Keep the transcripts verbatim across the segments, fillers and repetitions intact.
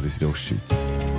Radio Südostschweiz.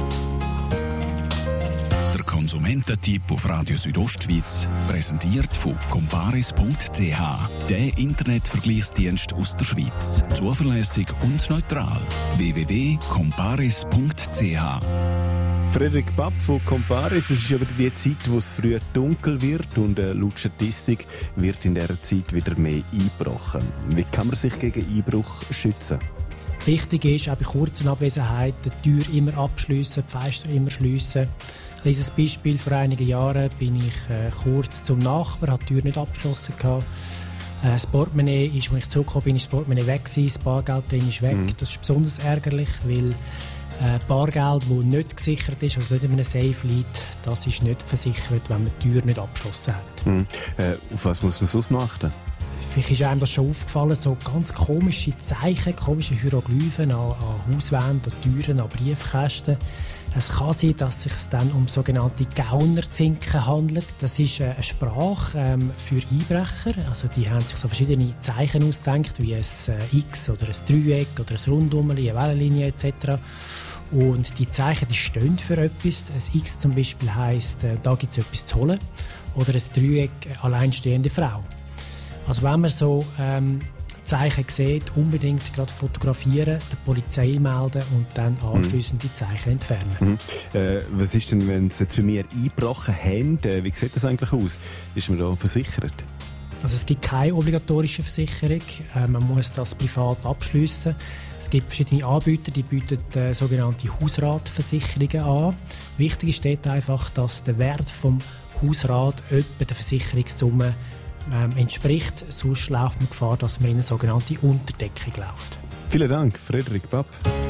Der Konsumententipp auf Radio Südostschweiz, präsentiert von comparis punkt c h, der Internetvergleichsdienst aus der Schweiz. Zuverlässig und neutral. w w w punkt comparis punkt c h. Frederik Papp von Comparis. Es ist aber die Zeit, wo es früh dunkel wird und äh, laut Statistik wird in dieser Zeit wieder mehr eingebrochen. Wie kann man sich gegen Einbruch schützen? Wichtig ist, auch bei kurzen Abwesenheiten die Tür immer abschliessen, die Fenster immer schliessen. Ein kleines Beispiel: Vor einigen Jahren bin ich äh, kurz zum Nachbar, hatte die Tür nicht abgeschlossen. Äh, das Portemonnaie ist, als ich zurückgekommen bin, ist das Portemonnaie weg gewesen, das Bargeld drin ist weg. Mhm. Das ist besonders ärgerlich, weil äh, Bargeld, das nicht gesichert ist, also nicht in einem Safe liegt, das ist nicht versichert, wenn man die Tür nicht abgeschlossen hat. Mhm. Äh, auf was muss man sonst achten? Vielleicht ist einem das schon aufgefallen, so ganz komische Zeichen, komische Hieroglyphen an, an Hauswänden, an Türen, an Briefkästen. Es kann sein, dass es sich dann um sogenannte Gaunerzinken handelt. Das ist eine Sprache ähm, für Einbrecher. Also die haben sich so verschiedene Zeichen ausgedacht, wie ein äh, X oder ein Dreieck oder ein Rundummeli, eine Wellenlinie et cetera. Und die Zeichen, die stehen für etwas. Ein X zum Beispiel heisst, äh, da gibt es etwas zu holen. Oder ein Dreieck, alleinstehende Frau. Also wenn man so ähm, Zeichen sieht, unbedingt gerade fotografieren, der Polizei melden und dann anschliessend die Zeichen entfernen. Mhm. Äh, was ist denn, wenn Sie jetzt bei mir eingebrochen haben? Äh, wie sieht das eigentlich aus? Ist man da versichert? Also es gibt keine obligatorische Versicherung. Äh, man muss das privat abschliessen. Es gibt verschiedene Anbieter, die bieten äh, sogenannte Hausratversicherungen an. Wichtig ist dort einfach, dass der Wert vom Hausrat etwa der Versicherungssumme ähm, entspricht. Sonst läuft man Gefahr, dass man in eine sogenannte Unterdeckung läuft. Vielen Dank, Frederik Papp.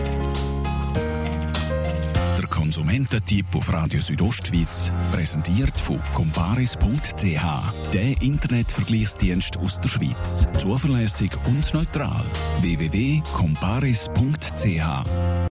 Der Konsumententipp auf Radio Südostschweiz, präsentiert von comparis punkt c h, der Internetvergleichsdienst aus der Schweiz. Zuverlässig und neutral. w w w punkt comparis punkt c h